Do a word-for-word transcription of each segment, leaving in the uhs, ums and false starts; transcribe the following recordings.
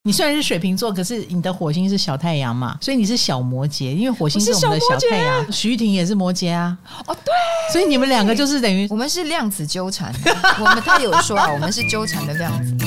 你虽然是水瓶座，可是你的火星是小太阳嘛，所以你是小摩羯，因为火星是我们的小太阳。徐玉婷也是摩羯啊。 哦，对， 所以你们两个就是等于我们是量子纠缠。我们他有说啊，我们是纠缠的量子。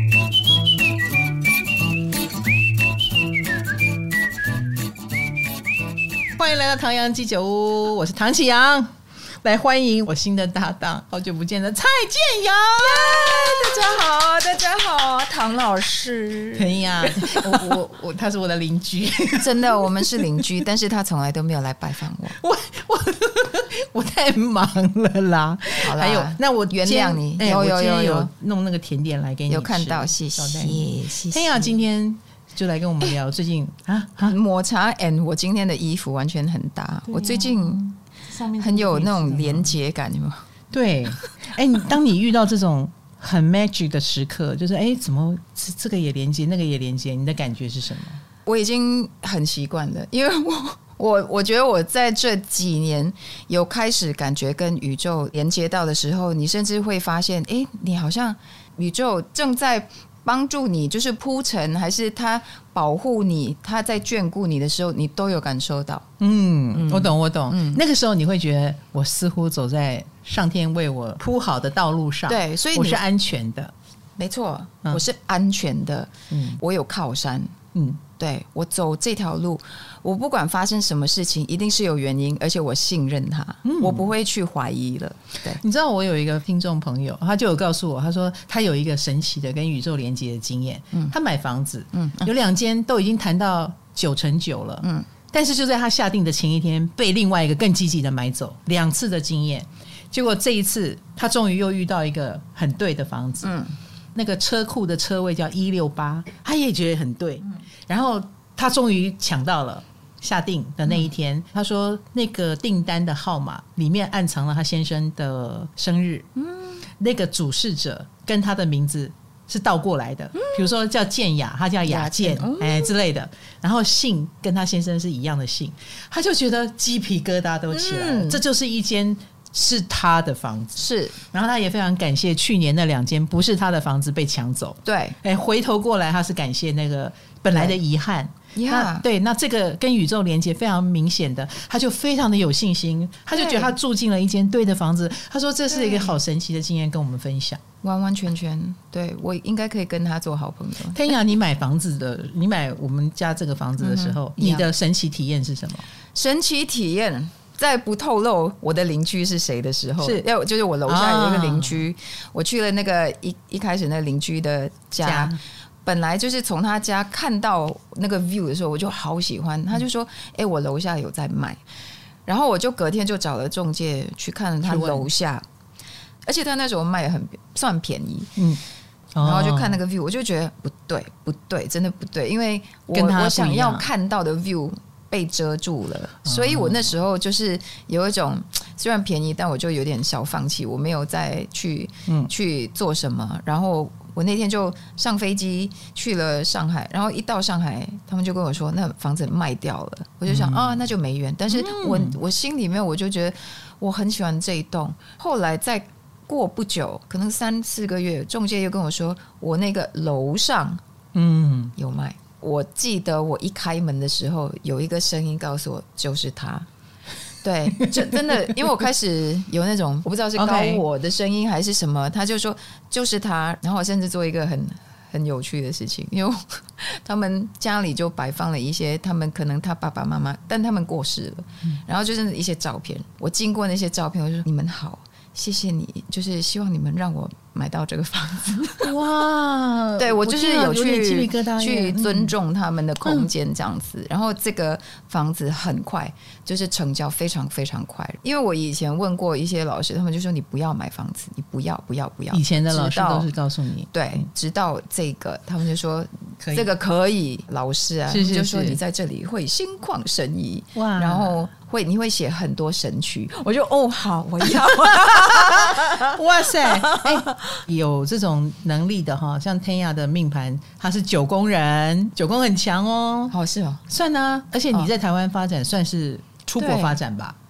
欢迎来到唐阳鸡酒屋，我是唐启阳。来欢迎我新的搭档，好久不见的蔡健雅。 大家好，大家好，唐老师。 可以啊，我我我，他是我的邻居， 真的，我们是邻居，但是他从来都没有来拜访我。 我我我太忙了啦。 好啦， 还有，那我原谅你。 欸、 有有有有弄那个甜点来给你吃， 有看到，谢谢谢谢。 健雅今天就来跟我们聊最近啊啊抹茶 and 我今天的衣服完全很搭，啊、我最近很有那种连结感，有没有？ 对，哎、欸，你当你遇到这种很 magic 的时刻，就是哎、欸，怎么这个也连接，那个也连接，你的感觉是什么？ 我已经很习惯了，因为我我我觉得我在这几年有开始感觉跟宇宙连接到的时候，你甚至会发现，哎，你好像宇宙正在帮助你，就是铺陈，还是他保护你，他在眷顾你的时候，你都有感受到。 嗯，嗯我懂，我懂、嗯。那个时候你会觉得，我似乎走在上天为我铺好的道路上， 对，所以我是安全的。 没错，嗯、我是安全的。嗯，我有靠山。嗯，对，我走这条路，我不管发生什么事情，一定是有原因，而且我信任他，嗯、我不会去怀疑了。对， 你知道我有一个听众朋友，他就有告诉我，他说他有一个神奇的跟宇宙连接的经验。嗯，他买房子，嗯，有两间都已经谈到九成九了，嗯，但是就在他下定的前一天，被另外一个更积极的买走，两次的经验，结果这一次他终于又遇到一个很对的房子，嗯。那个车库的车位叫一六八，他也觉得很对，嗯、然后他终于抢到了下定的那一天，嗯、他说那个订单的号码里面暗藏了他先生的生日，嗯、那个主事者跟他的名字是倒过来的，嗯、比如说叫健雅，他叫雅健，嗯、哎之类的，然后姓跟他先生是一样的姓，他就觉得鸡皮疙瘩都起来了，嗯、这就是一间是他的房子， 是， 然后他也非常感谢去年那两间不是他的房子被抢走， 对， 哎，回头过来他是感谢那个本来的遗憾，那对，那这个跟宇宙连接非常明显的，他就非常的有信心，他就觉得他住进了一間对的房子，他说这是一个好神奇的经验跟我们分享， 完完全全，对，我应该可以跟他做好朋友。 天雅，你买房子的，你买我们家这个房子的时候，嗯、你的神奇体验是什么？ 神奇体验。在不透露我的邻居是谁的时候，是要就是我楼下有一个邻居，啊、我去了那个一一开始那个邻居的家，家本来就是从他家看到那个 view 的时候，我就好喜欢，他就说：“哎、欸，我楼下有在卖。”然后我就隔天就找了中介去看了他楼下，而且他那时候卖的很算便宜，嗯。然后就看那个 view， 我就觉得不对，不对，真的不对，因为我跟他我想要看到的 view。被遮住了，所以我那时候就是有一种虽然便宜，但我就有点小放弃，我没有再去、嗯、去做什么。然后我那天就上飞机去了上海，然后一到上海，他们就跟我说那房子卖掉了，我就想、嗯、啊，那就没缘。但是我我心里面我就觉得我很喜欢这一栋。后来再过不久，可能三四个月，中介又跟我说我那个楼上嗯有卖。我记得我一开门的时候，有一个声音告诉我就是他。对，就真的，因为我开始有那种我不知道是高我的声音还是什么， okay. 他就说就是他。然后我甚至做一个很很有趣的事情，因为他们家里就摆放了一些他们可能他爸爸妈妈，但他们过世了，嗯、然后就是一些照片。我经过那些照片，我就说你们好，谢谢你，就是希望你们让我买到这个房子。哇，对，我就是有去去尊重他们的空间这样子、嗯、然后这个房子很快就是成交，非常非常快。因为我以前问过一些老师，他们就说你不要买房子，你不要不要不要。 以前的老师都是告诉你， 对，直到这个他们就说这个可以，老师啊，是是是就说你在这里会心旷神怡，哇，然后会你会写很多神曲，我就哦好，我要。 哇塞，哎，有这种能力的哈，像天雅的命盘，他是九宫人，九宫很强哦。 好、哦、是哦， 算啊，而且你在台湾发展算是出国发展吧？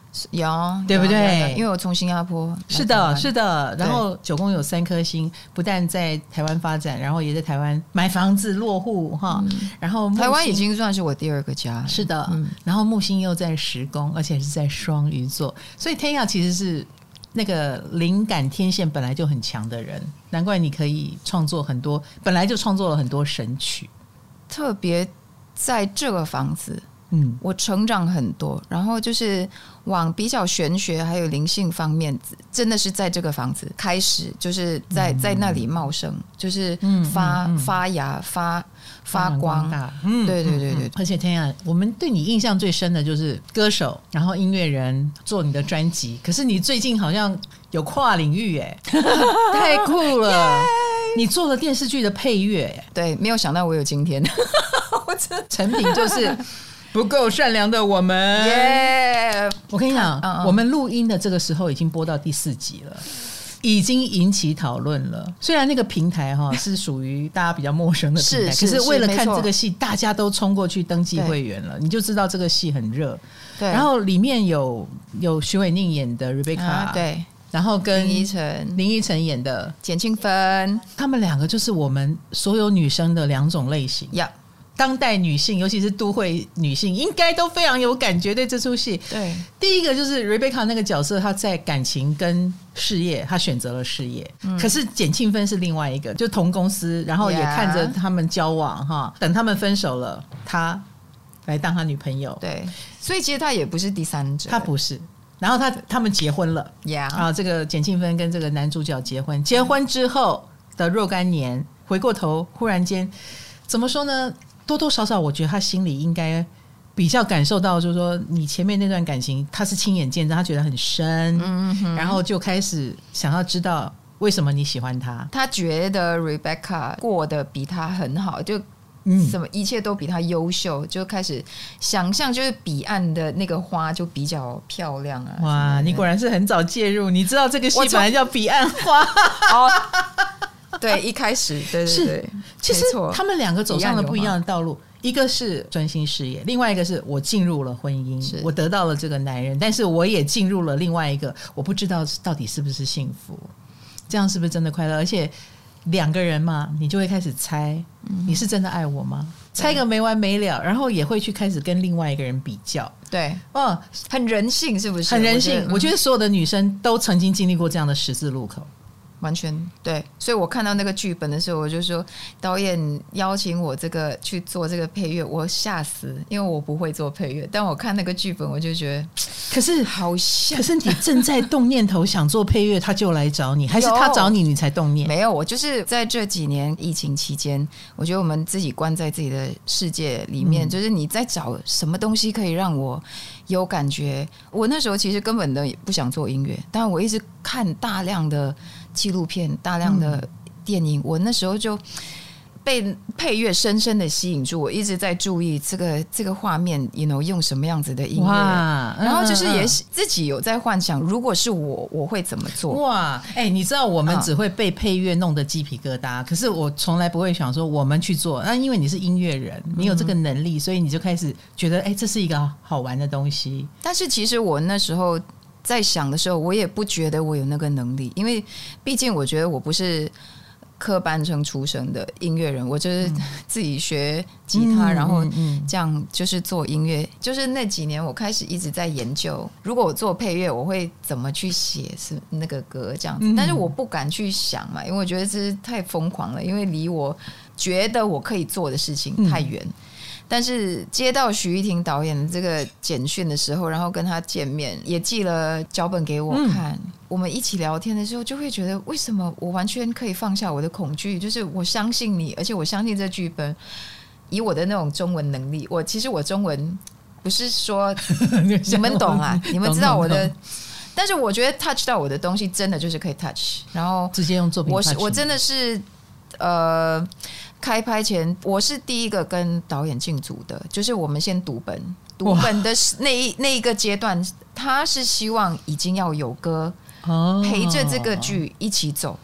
有， 对不对？ 因为我从新加坡， 是的，是的。然后九宫有三颗星，不但在台湾发展，然后也在台湾买房子落户哈。嗯、然后台湾已经算是我第二个家， 是的。嗯、然后木星又在十宫，而且是在双鱼座，所以天亚其实是那个灵感天线本来就很强的人，难怪你可以创作很多，本来就创作了很多神曲， 特别在这个房子。 嗯， 我成长很多，然后就是往比较玄学还有灵性方面，真的是在这个房子开始，就是在、嗯、在那里茂盛，就是发、嗯嗯、发芽发发光。 嗯， 对对对对。 而且天啊，我们对你印象最深的就是歌手，然后音乐人，做你的专辑。可是你最近好像有跨领域哎，太酷了！ yeah! 你做了电视剧的配乐， 对，没有想到我有今天。 我这成品就是不够善良的我们。 耶、yeah! 我跟你讲、嗯嗯，我们录音的这个时候已经播到第四集了，已经引起讨论了。虽然那个平台哈是属于大家比较陌生的平台，是是可是为了看这个戏，大家都冲过去登记会员了，你就知道这个戏很热。对，然后里面有有徐伟宁演的 Rebecca，、啊、 对。 然后跟林依晨林依晨演的简庆芬， 他们两个就是我们所有女生的两种类型。 呀、yeah. 当代女性，尤其是都会女性，应该都非常有感觉对这出戏。 对， 第一个就是 Rebecca 那个角色，她在感情跟事业，她选择了事业。嗯、可是简庆芬是另外一个，就同公司，然后也看着他们交往哈， yeah. 等他们分手了，她来当他女朋友。 对，所以其实她也不是第三者， 她不是。然后他他们结婚了， yeah. 啊，这个简庆芬跟这个男主角结婚，结婚之后的若干年，回过头忽然间，怎么说呢？多多少少，我觉得他心里应该比较感受到，就是说你前面那段感情，他是亲眼见证，他觉得很深，嗯、然后就开始想要知道为什么你喜欢他。 他觉得 Rebecca 过得比他很好，就。什么一切都比他优秀，就开始想象，就是彼岸的那个花就比较漂亮啊！ 哇，你果然是很早介入，你知道这个戏本来叫彼岸花。 哦，对，一开始对对对， 其实他们两个走上了不一样的道路，一个是专心事业，另外一个是我进入了婚姻，我得到了这个男人，但是我也进入了另外一个，我不知道到底是不是幸福，这样是不是真的快乐？而且两个人嘛，你就会开始猜，你是真的爱我吗？猜个没完没了，然后也会去开始跟另外一个人比较。 对，哦，很人性，是不是？ 很人性。我觉得，我觉得所有的女生都曾经经历过这样的十字路口。 完全对，所以我看到那个剧本的时候，我就说导演邀请我这个去做这个配乐，我吓死，因为我不会做配乐。但我看那个剧本，我就觉得， 可是好像， 可是你正在动念头想做配乐，他就来找你，还是他找你，你才动念？ 没有，我就是在这几年疫情期间，我觉得我们自己关在自己的世界里面，嗯、就是你在找什么东西可以让我有感觉。我那时候其实根本的不想做音乐，但我一直看大量的纪录片，大量的电影、嗯、我那时候就被配乐深深的吸引住，我一直在注意这个这个画面 you know 用什么样子的音乐，然后就是也自己有在幻想如果是我我会怎么做。 哇，哎、欸，你知道我们只会被配乐弄得鸡皮疙瘩、嗯、可是我从来不会想说我们去做，那因为你是音乐人，你有这个能力、嗯、所以你就开始觉得哎、欸，这是一个好玩的东西。 但是其实我那时候在想的时候，我也不觉得我有那个能力，因为毕竟我觉得我不是科班生出身的音乐人，我就是自己学吉他、嗯、然后这样就是做音乐、嗯、就是那几年我开始一直在研究，如果我做配乐我会怎么去写是那个歌这样子、嗯、但是我不敢去想嘛，因为我觉得这是太疯狂了，因为离我觉得我可以做的事情太远、嗯，但是接到许玉婷导演的这个简讯的时候，然后跟他见面，也寄了脚本给我看、嗯、我们一起聊天的时候就会觉得为什么我完全可以放下我的恐惧，就是我相信你，而且我相信这剧本，以我的那种中文能力，我其实我中文不是说你们懂啊你们知道我的，但是我觉得 touch 到我的东西真的就是可以 touch， 然后直接用作品 touch 我, 我真的是呃开拍前我是第一个跟导演进组的，就是我们先读本读本的那一那一个阶段，他是希望已经要有歌陪着这个剧一起走、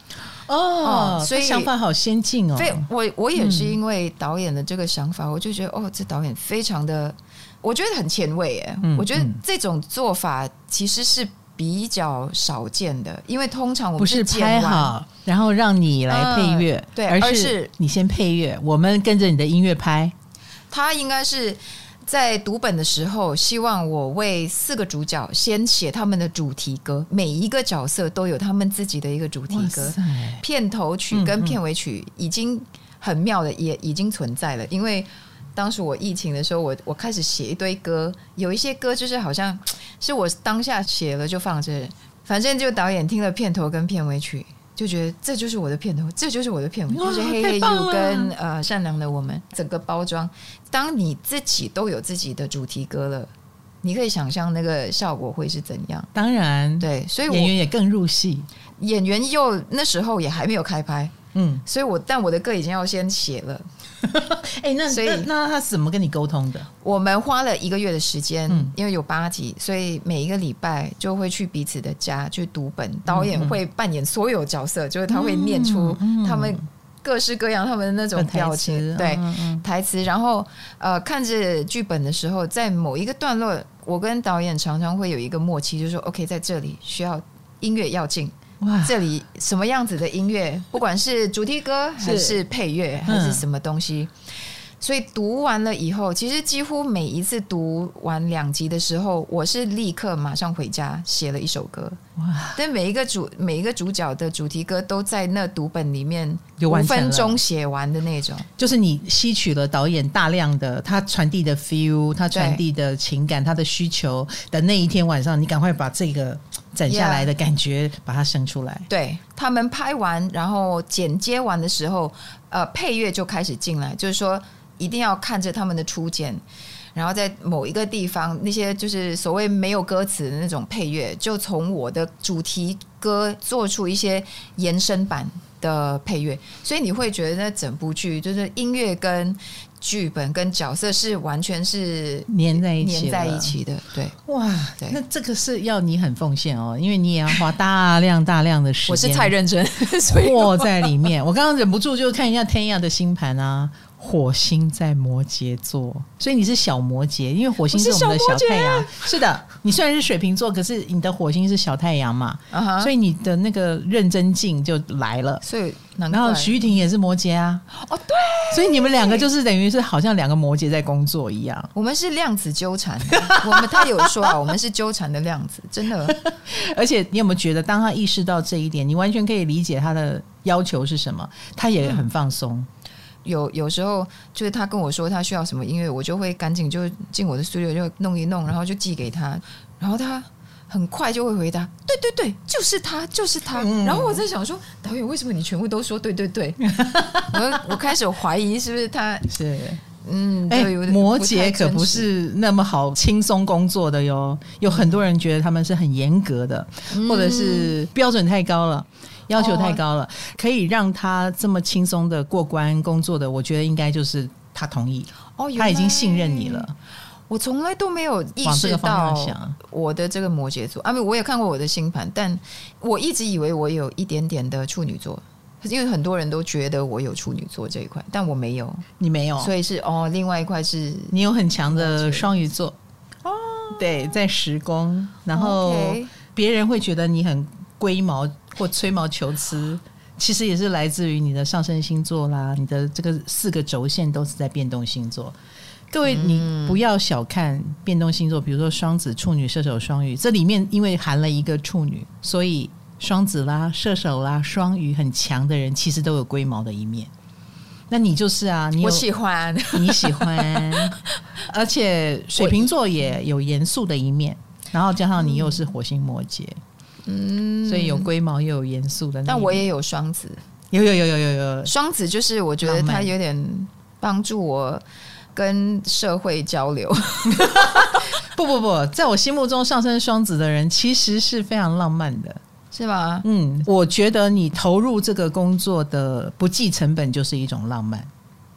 哦，嗯、所以想法好先进哦。 对，我我也是因为导演的这个想法，嗯、我就觉得哦，这导演非常的，我觉得很前卫耶。嗯、我觉得这种做法其实是比较少见的，因为通常我们不是拍好，然后让你来配乐，嗯、 对， 而是你先配乐，我们跟着你的音乐拍。 他应该是。在读本的时候，希望我为四个主角先写他们的主题歌，每一个角色都有他们自己的一个主题歌。片头曲跟片尾曲已经很妙的，也已经存在了。因为当时我疫情的时候，我我开始写一堆歌，有一些歌就是好像是我当下写了就放着，反正就导演听了片头跟片尾曲。就觉得这就是我的片头，这就是我的片尾，就是嘿嘿 you 跟呃善良的我们整个包装。当你自己都有自己的主题歌了，你可以想象那个效果会是怎样。 当然， 对，所以我演员也更入戏， 演员又那时候也还没有开拍，嗯，所以我但我的歌已经要先写了。 哎、欸，那所以 那, 那他怎么跟你沟通的？ 我们花了一个月的时间，嗯、因为有八集，所以每一个礼拜就会去彼此的家去读本。导演会扮演所有角色，嗯、就是他会念出他们各式各样他们的那种表情，嗯、对、嗯嗯、台词。然后呃，看着剧本的时候，在某一个段落，我跟导演常常会有一个默契，就是说 OK， 在这里需要音乐要进。这里什么样子的音乐，不管是主题歌还是配乐还是什么东西，嗯、所以读完了以后，其实几乎每一次读完两集的时候，我是立刻马上回家写了一首歌。哇！但每一个主每一个主角的主题歌都在那读本里面五分钟写完的那种， 就是你吸取了导演大量的他传递的 feel， 他传递的情感，他的需求的那一天晚上，你赶快把这个攒下来的感觉把它生出来。 Yeah. 对，他们拍完然后剪接完的时候，呃，配乐就开始进来，就是说一定要看着他们的初剪，然后在某一个地方，那些就是所谓没有歌词的那种配乐，就从我的主题歌做出一些延伸版的配乐，所以你会觉得那整部剧就是音乐跟剧本跟角色是完全是粘在一起粘在一起的。对， 哇，对，那这个是要你很奉献哦，因为你也要花大量大量的时间。 我是太认真，所以活在里面。我刚刚忍不住就看一下天亚的星盘啊。火星在摩羯座，所以你是小摩羯，因为火星是我们的小太阳。是的，你虽然是水瓶座，可是你的火星是小太阳嘛， uh-huh. 所以你的那个认真劲就来了。 所以然后徐玉婷也是摩羯啊， 哦对， 所以你们两个就是等于是好像两个摩羯在工作一样。 我们是量子纠缠，我们他有说啊，我们是纠缠的量子，真的。 而且你有没有觉得，当他意识到这一点，你完全可以理解他的要求是什么，他也很放松。嗯有有时候就是他跟我说他需要什么音乐，我就会赶紧就进我的 studio 就弄一弄，然后就寄给他，然后他很快就会回答对对对，就是他就是他、嗯、然后我在想说，导演为什么你全部都说对对对我, 我开始怀疑是不是他是嗯， 哎、欸，摩羯可不是那么好轻松工作的哟，有很多人觉得他们是很严格的、嗯、或者是标准太高了，要求太高了、哦、可以让他这么轻松的过关工作的，我觉得应该就是他同意、哦、他已经信任你了。 我从来都没有意识到我的这个摩羯座，啊，我也看过我的星盘，但我一直以为我有一点点的处女座，因为很多人都觉得我有处女座这一块，但我没有。 你没有， 所以是哦，另外一块是你有很强的双鱼座哦，对，在十宫，然后别人会觉得你很龟毛或吹毛求疵，其实也是来自于你的上升星座啦，你的这个四个轴线都是在变动星座。各位，你不要小看变动星座，比如说双子、处女、射手、双鱼，这里面因为含了一个处女，所以双子啦、射手啦、双鱼很强的人，其实都有龟毛的一面。那你就是啊，你有我喜欢， 你喜欢，而且水瓶座也有严肃的一面，然后加上你又是火星摩羯，嗯，所以有龟毛又有严肃的那一面。 但我也有双子， 有有有有有有双子，就是我觉得他有点帮助我跟社会交流不不不，在我心目中上升双子的人其实是非常浪漫的， 是吗？ 嗯，我觉得你投入这个工作的不计成本就是一种浪漫。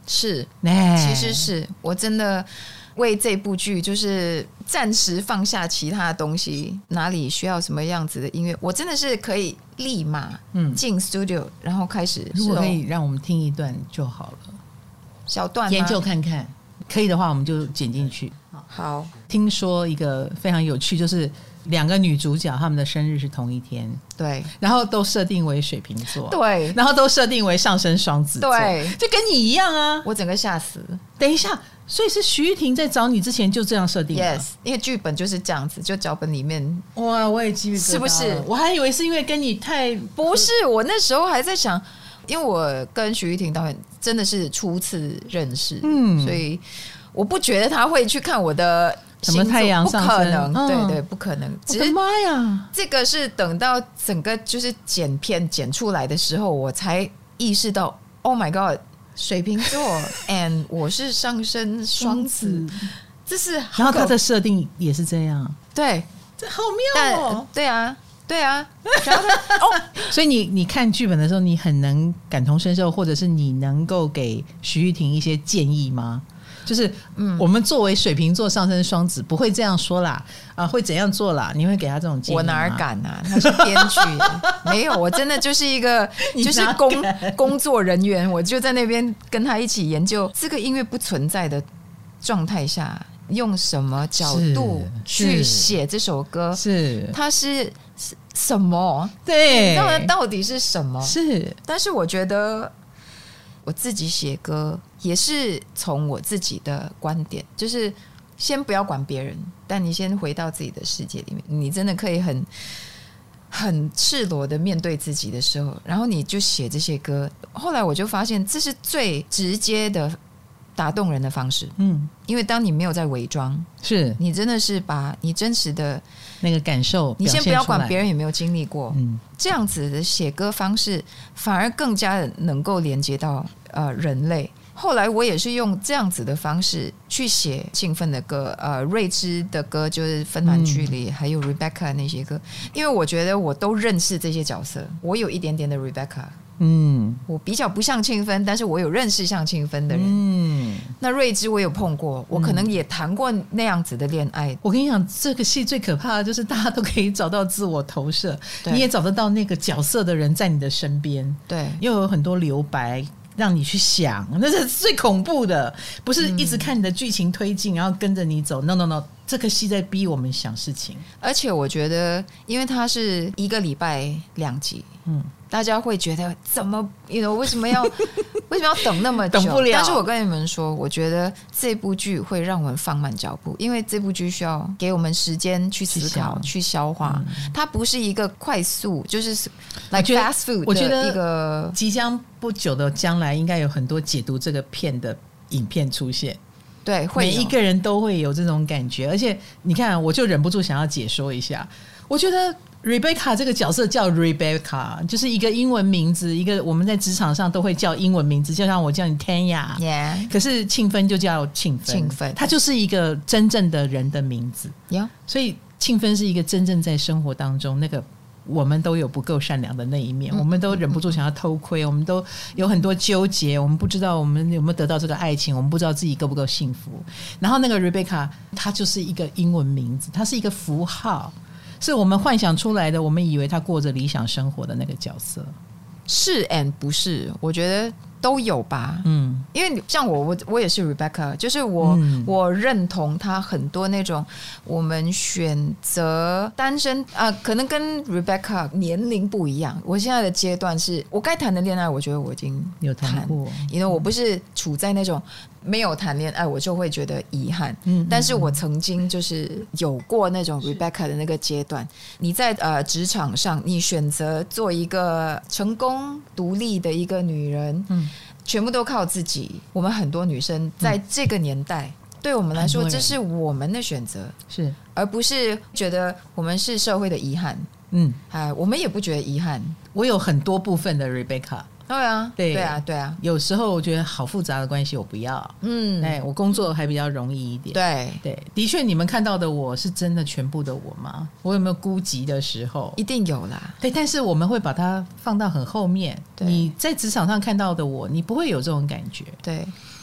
是， 哎其实是我真的为这部剧就是暂时放下其他的东西，哪里需要什么样子的音乐，我真的是可以立马进 studio、嗯、然后开始。 如果可以让我们听一段就好了， 小段研究看看，可以的话我们就剪进去。 好， 听说一个非常有趣，就是两个女主角她们的生日是同一天， 对， 然后都设定为水瓶座， 对， 然后都设定为上升双子座， 对， 就跟你一样啊！ 我整个吓死。 等一下，所以是徐玉婷在找你之前就这样设定的 ？Yes， 因为剧本就是这样子，就脚本里面。 哇，我也记得， 是不是？ 我还以为是因为跟你太不是，我那时候还在想，因为我跟徐玉婷导演真的是初次认识，嗯，所以我不觉得他会去看我的。 什么太阳上升？ 不可能， 嗯、 对对，不可能。 我的妈呀！ 这个是等到整个就是剪片剪出来的时候，我才意识到 ，Oh my God， 水瓶座 ，and 我是上升双子，这是。 然后他的设定也是这样， 对， 这好妙哦。 对啊，对啊。然后他哦， 所以你你看剧本的时候，你很能感同身受，或者是你能够给徐玉婷一些建议吗？就是我们作为水瓶座上升双子不会这样说啦，啊，会怎样做啦？你会给他这种建议吗？ 我哪敢啊？他是编剧，没有，我真的就是一个就是工工作人员，我就在那边跟他一起研究这个音乐不存在的状态下，用什么角度去写这首歌？ 是它是什么？ 对， 到底到底是什么？ 是， 但是我觉得。我自己写歌也是从我自己的观点，就是先不要管别人，但你先回到自己的世界里面，你真的可以很很赤裸的面对自己的时候，然后你就写这些歌。后来我就发现这是最直接的打动人的方式，嗯，因为当你没有在伪装， 是你真的是把你真实的那个感受， 你先不要管别人有没有经历过， 嗯， 这样子的写歌方式反而更加的能够连接到呃人类。后来我也是用这样子的方式去写兴奋的歌，呃，瑞芝的歌就是芬兰距离，嗯、还有 Rebecca 那些歌，因为我觉得我都认识这些角色，我有一点点的 Rebecca。嗯，我比较不像庆芬，但是我有认识像庆芬的人。嗯，那瑞芝我有碰过，我可能也谈过那样子的恋爱。 我跟你讲，这个戏最可怕的就是大家都可以找到自我投射，你也找得到那个角色的人在你的身边。 对， 又有很多留白让你去想，那是最恐怖的，不是一直看你的剧情推进，然后跟着你走。No No No， 这个戏在逼我们想事情。 而且我觉得，因为它是一个礼拜两集，嗯。大家会觉得怎么 you know, 为什么要为什么要等那么久？ 等不了。 但是我跟你们说，我觉得这部剧会让我们放慢脚步，因为这部剧需要给我们时间去思考、去消化。嗯、它不是一个快速，就是 like fast food。 我觉得一个即将不久的将来，应该有很多解读这个片的影片出现。 对，会每一个人都会有这种感觉，而且你看，我就忍不住想要解说一下。我觉得 Rebecca 这个角色叫 Rebecca， 就是一个英文名字，一个我们在职场上都会叫英文名字，就像我叫你 Tanya，yeah. 可是庆芬就叫庆芬， 庆芬， 它就是一个真正的人的名字。 Yeah. 所以庆芬是一个真正在生活当中那个我们都有不够善良的那一面，嗯、我们都忍不住想要偷窥，我们都有很多纠结，我们不知道我们有没有得到这个爱情，我们不知道自己够不够幸福。然后那个 Rebecca 她就是一个英文名字，她是一个符号，是我们幻想出来的，我们以为她过着理想生活的那个角色。 是 and 不是，我觉得都有吧。嗯，因为像我我我也是 Rebecca， 就是我、嗯、我认同他很多那种我们选择单身啊、呃，可能跟 Rebecca 年龄不一样。我现在的阶段是我该谈的恋爱，我觉得我已经有谈过， 因为我不是处在那种没有谈恋爱我就会觉得遗憾。嗯，但是我曾经就是有过那种 Rebecca 的那个阶段。你在呃职场上，你选择做一个成功独立的一个女人，嗯。全部都靠自己。我们很多女生在这个年代、嗯、对我们来说这是我们的选择， 是而不是觉得我们是社会的遗憾。嗯，哎，我们也不觉得遗憾。 我有很多部分的 Rebecca。 对啊， 对对啊，对啊。 有时候我觉得好复杂的关系，我不要。嗯，哎，我工作还比较容易一点。 对对，的确，你们看到的我是真的全部的我吗？我有没有孤寂的时候？ 一定有啦。 对，但是我们会把它放到很后面。你在职场上看到的我，你不会有这种感觉。 对，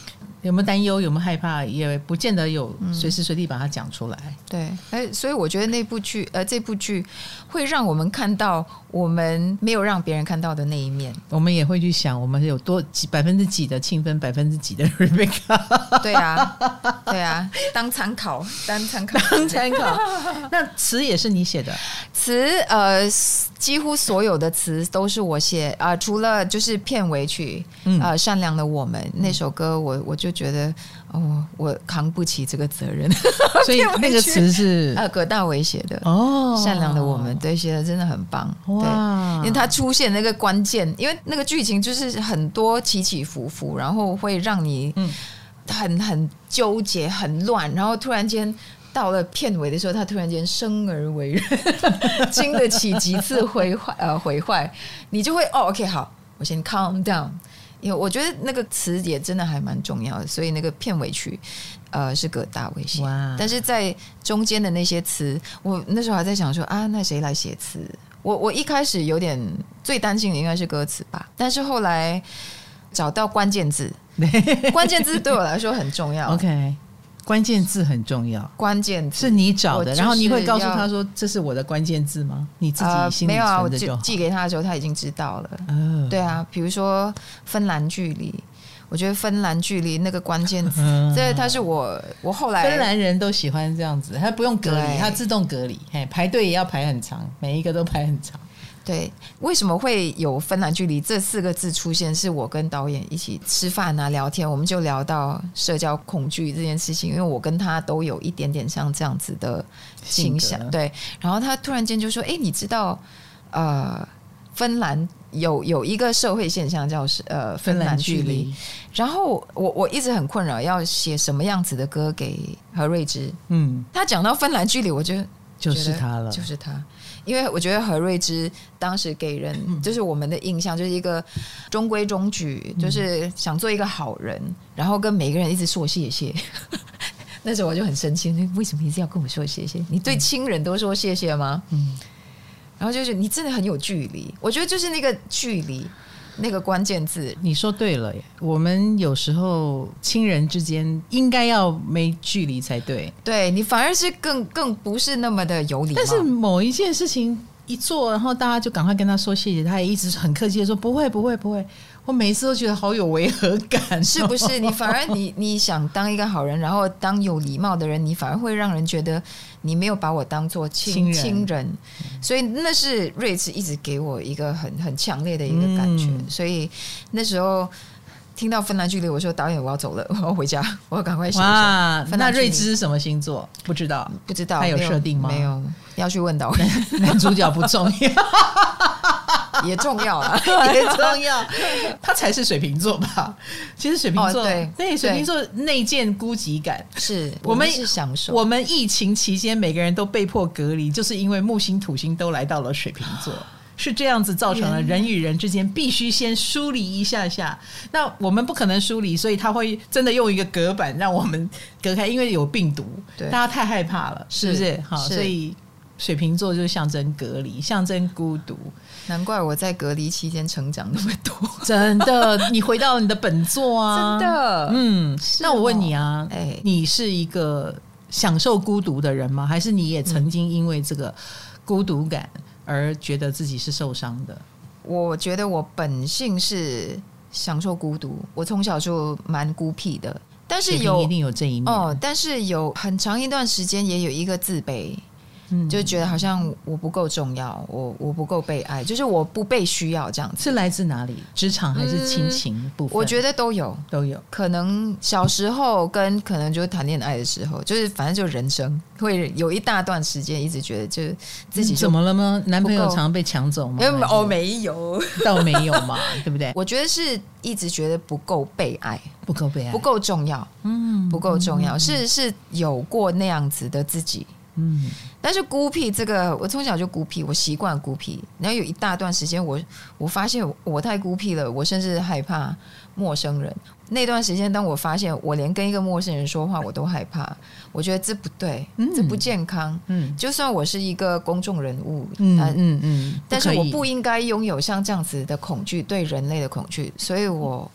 有没有担忧，有没有害怕，也不见得有随时随地把它讲出来。 嗯、对，哎，所以我觉得那部剧，呃，这部剧会让我们看到我们没有让别人看到的那一面。 我们也会去想，我们有多几百分之几的庆芬，百分之几的 Rebecca。 对啊，对啊，当参考，当参考， 当参考。那词也是你写的？ 词，呃，几乎所有的词都是我写啊、呃，除了就是片尾曲，嗯、呃，善良的我们、嗯、那首歌我，我我就觉得哦，我扛不起这个责任， 所以那个词是呃葛大为写的哦， 善良的我们，对，写的真的很棒，哇！因为它出现那个关键，因为那个剧情就是很多起起伏伏，然后会让你很很纠结、很乱，然后突然间。到了片尾的时候，他突然间生而为人，经得起几次毁坏，呃，毁坏，你就会哦 ，OK， 好，我先 calm down， 因为我觉得那个词也真的还蛮重要的，所以那个片尾曲，呃，是葛大为写，但是在中间的那些词，我那时候还在想说啊，那谁来写词？我我一开始有点最担心的应该是歌词吧，但是后来找到关键字，关键字对我来说很重要。 OK。关键字很重要， 关键字是你找的，然后你会告诉他说这是我的关键字吗？你自己心里存着就好、呃、没有啊，我寄给他的时候他已经知道了、哦、对啊，比如说芬兰距离，我觉得芬兰距离那个关键字、嗯、这他是我我后来芬兰人都喜欢这样子，他不用隔离，他自动隔离，排队也要排很长，每一个都排很长。 对，为什么会有芬兰距离这四个字出现？是我跟导演一起吃饭啊聊天，我们就聊到社交恐惧这件事情，因为我跟他都有一点点像这样子的倾向。对，然后他突然间就说：“哎，你知道，呃，芬兰有有一个社会现象叫呃芬兰距离。”然后我我一直很困扰，要写什么样子的歌给何瑞芝。嗯，他讲到芬兰距离，我觉得就是他了， 就是他。因为我觉得何瑞芝当时给人就是我们的印象就是一个中规中矩，就是想做一个好人，然后跟每个人一直说谢谢。那时候我就很生气，为什么一直要跟我说谢谢？你对亲人都说谢谢吗？嗯，然后就是你真的很有距离，我觉得就是那个距离。那个关键字你说对了耶，我们有时候亲人之间应该要没距离才对， 对，你反而是更更不是那么的有礼貌， 但是某一件事情一做，然后大家就赶快跟他说谢谢，他也一直很客气的说不会不会不会，我每一次都觉得好有违和感、哦、 是不是？你反而你你想当一个好人，然后当有礼貌的人，你反而会让人觉得你没有把我当作亲人，亲人，所以那是瑞慈一直给我一个很很强烈的一个感觉、嗯、所以那时候听到芬兰距离，我说导演我要走了，我要回家，我要赶快写。哇， 那瑞芝是什么星座？不知道， 不知道， 他有设定吗？ 没有，要去问导演。 男主角不重要。 也重要啊， 也重要，他才是水瓶座吧？其实水瓶座、哦、对, 对水瓶座内建孤寂感， 是我们是享受。 我们疫情期间每个人都被迫隔离，就是因为木星土星都来到了水瓶座，是这样子造成了人与人之间必须先疏离一下下。那我们不可能疏离，所以他会真的用一个隔板让我们隔开，因为有病毒，大家太害怕了，是不是？好，所以水瓶座就象征隔离，象征孤独。 难怪我在隔离期间成长那么多， 真的，你回到你的本座啊， 真的， 嗯。那我问你啊，哎，你是一个享受孤独的人吗？还是你也曾经因为这个孤独感而觉得自己是受伤的？ 我觉得我本性是享受孤独，我从小就蛮孤僻的，但是有一定有这一面哦，但是有很长一段时间也有一个自卑。就觉得好像我不够重要，我我不够被爱，就是我不被需要这样子。 是来自哪里？职场还是亲情部分？ 嗯、我觉得都有， 都有。 可能小时候跟可能就是谈恋爱的时候，就是反正就人生会有一大段时间一直觉得就自己就、 嗯、怎么了吗？男朋友常常被抢走吗？ 哦，没有， 倒没有嘛，对不对？ 我觉得是一直觉得不够被爱， 不够被爱， 不够重要，嗯，不够重要，嗯、是是有过那样子的自己。嗯，但是孤僻这个，我从小就孤僻，我习惯孤僻。然后有一大段时间我，我我发现我太孤僻了，我甚至害怕陌生人。那段时间，当我发现我连跟一个陌生人说话我都害怕，我觉得这不对，嗯、这不健康。嗯，就算我是一个公众人物，嗯嗯嗯，但是我不应该拥有像这样子的恐惧，对人类的恐惧。所以我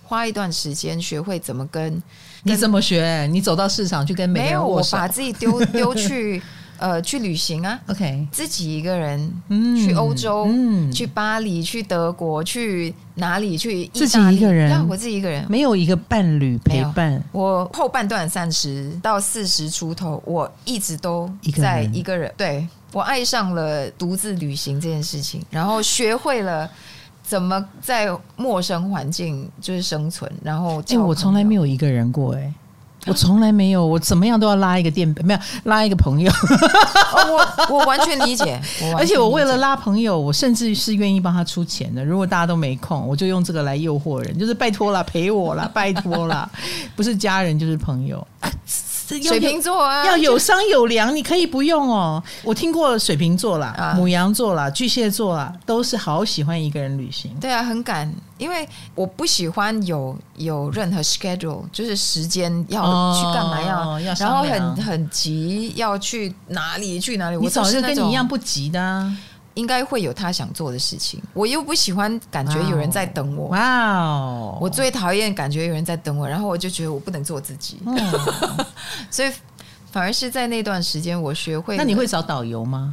花一段时间学会怎么跟。 你怎么学？你走到市场去跟每个人握手？ 没有，我把自己丢丢去呃去旅行啊。 OK， 自己一个人、 嗯、 去欧洲、 嗯， 去巴黎、去德国、去哪里？去意大利， 自己一个人， 我自己一个人， 没有一个伴侣陪伴。 我后半段三十到四十出头，我一直都在一个人。对，我爱上了独自旅行这件事情，然后学会了。怎么在陌生环境就是生存，然后哎、欸， 我从来没有一个人过哎、欸，我从来没有，我怎么样都要拉一个垫背，没有拉一个朋友。 哦、我我完全理解，我完全理解， 而且我为了拉朋友，我甚至是愿意帮他出钱的。如果大家都没空，我就用这个来诱惑人，就是拜托啦，陪我啦，拜托啦，不是家人就是朋友。啊水瓶座啊， 要有商有量，你可以不用哦。我听过水瓶座啦、啊、牡羊座啦、巨蟹座啦，都是好喜欢一个人旅行。 对啊，很赶，因为我不喜欢有有任何 schedule， 就是时间要去干嘛要， 哦、要然后很很急要去哪里去哪里。 你早就跟你一样不急的啊。 应该会有他想做的事情，我又不喜欢感觉有人在等我。 哇哦！ 我最讨厌感觉有人在等我，然后我就觉得我不能做自己，哦、所以反而是在那段时间我学会。 那你会找导游吗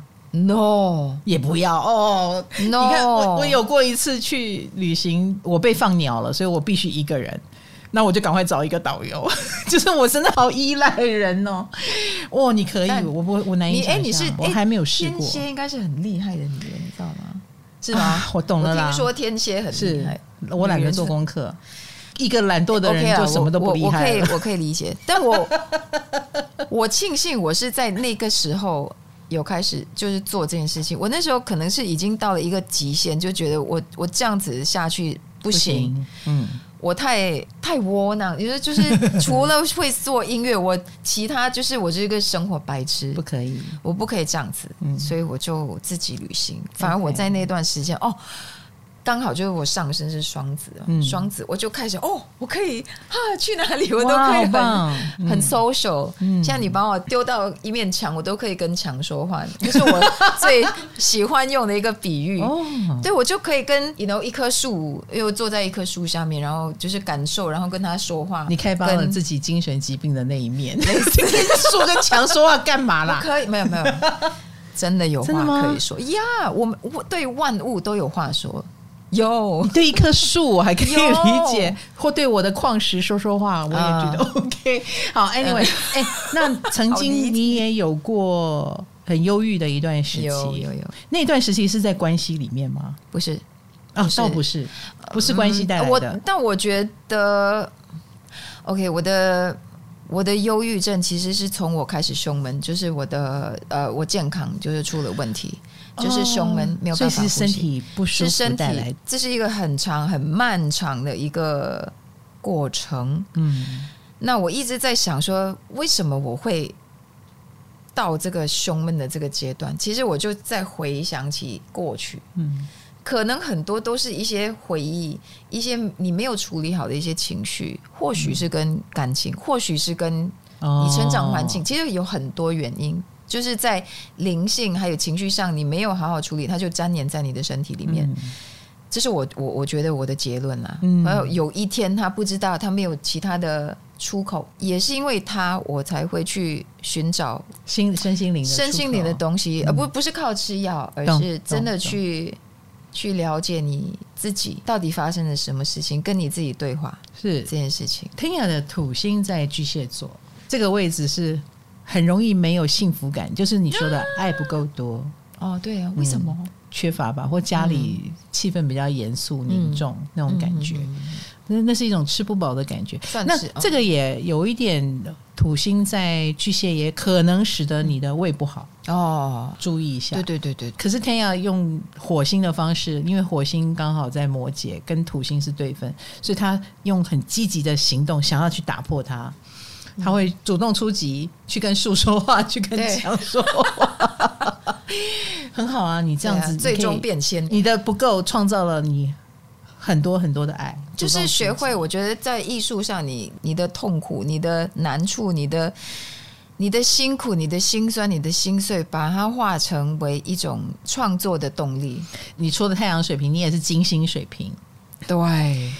？No， 也不要哦。No， 你看我我有过一次去旅行，我被放鸟了，所以我必须一个人。那我就赶快找一个导游，就是我真的好依赖人哦。哇，你可以，我我我难以想象。你是我还没有试过。 天蝎应该是很厉害的女人，你知道吗？是吗？ 啊、我懂了啦。 我听说天蝎很厉害， 我懒得做功课。一个懒惰的人就什么都不厉害了。 我, 我, 我可以，我可以理解。但我我庆幸我是在那个时候有开始就是做这件事情。我那时候可能是已经到了一个极限，就觉得我我这样子下去不行。不行嗯。我太太窝囊，就是就是除了会做音乐，我其他就是我是一个生活白痴， 不可以， 我不可以这样子，嗯、所以我就自己旅行。反而我在那段时间，哦，刚好就是我上升是双子，嗯、双子我就开始哦，我可以啊去哪里我都可以很、嗯、很 social、嗯。现在你把我丢到一面墙，我都可以跟墙说话，这、就是我最喜欢用的一个比喻。哦、对，我就可以跟 you know 一棵树，因为我坐在一棵树下面，然后就是感受，然后跟他说话。 你开发了自己精神疾病的那一面，跟树跟墙说话干嘛啦？ 可以，没有没有，真的有话可以说呀。我们我对万物都有话说。有对一棵树我还可以理解，或对我的矿石说说话，我也觉得 OK。好 ，Anyway， 哎、欸，那曾经你也有过很忧郁的一段时期， 有有有。 那段时期是在关系里面吗？ 不是， 啊、哦，倒不是，不是关系带来的。 嗯、我但我觉得 ，OK， 我的我的忧郁症其实是从我开始胸闷，就是我的呃，我健康就是出了问题。就是胸闷、哦、没有办法呼吸， 所以是身体不舒服带来的， 这是一个很长很漫长的一个过程。嗯，那我一直在想说，为什么我会到这个胸闷的这个阶段？其实我就在回想起过去，嗯，可能很多都是一些回忆，一些你没有处理好的一些情绪，或许是跟感情，嗯、或许是跟你成长环境，哦、其实有很多原因。就是在灵性还有情绪上，你没有好好处理，它就粘黏在你的身体里面。嗯、这是我我我觉得我的结论啦。嗯，还有有一天他不知道，他没有其他的出口，也是因为他，我才会去寻找心身心灵的身心灵的东西，嗯、而不不是靠吃药，而是真的去去了解你自己到底发生了什么事情，跟你自己对话是这件事情。 Tanya的土星在巨蟹座这个位置是。很容易没有幸福感，就是你说的爱不够多。 哦，对啊，为什么、 嗯、缺乏吧？或家里气氛比较严肃凝重、嗯、那种感觉，嗯嗯嗯、那是一种吃不饱的感觉。那这个也有一点土星在巨蟹，也可能使得你的胃不好哦，注意一下。 对对对对。 可是天要用火星的方式，因为火星刚好在摩羯，跟土星是对分，所以他用很积极的行动想要去打破它。他会主动出击，去跟树说话，去跟墙说话，很好啊！你这样子、啊、 最终变迁， 你的不够创造了你很多很多的爱， 就是学会。我觉得在艺术上你，你你的痛苦、你的难处、你的你的辛苦、你的辛酸、你的心碎，把它化成为一种创作的动力。 你说的太阳水瓶，你也是金星水瓶， 对。